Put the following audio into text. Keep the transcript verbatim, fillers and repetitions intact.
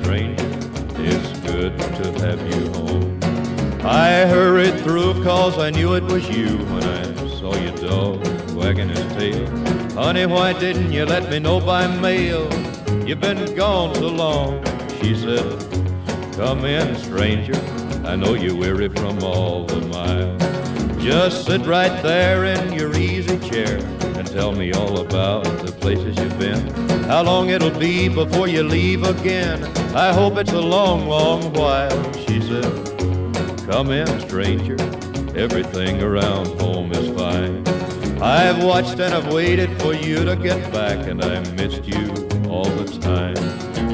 stranger, it's good to have you home. I hurried through 'cause I knew it was you when I saw your dog wagging his tail. Honey, why didn't you let me know by mail? You've been gone so long. She said, come in, stranger, I know you're weary from all the miles. Just sit right there in your easy chair and tell me all about the places you've been. How long it'll be before you leave again? I hope it's a long, long while. She said, come in, stranger, everything around home is fine. I've watched and I've waited for you to get back, and I missed you all the time.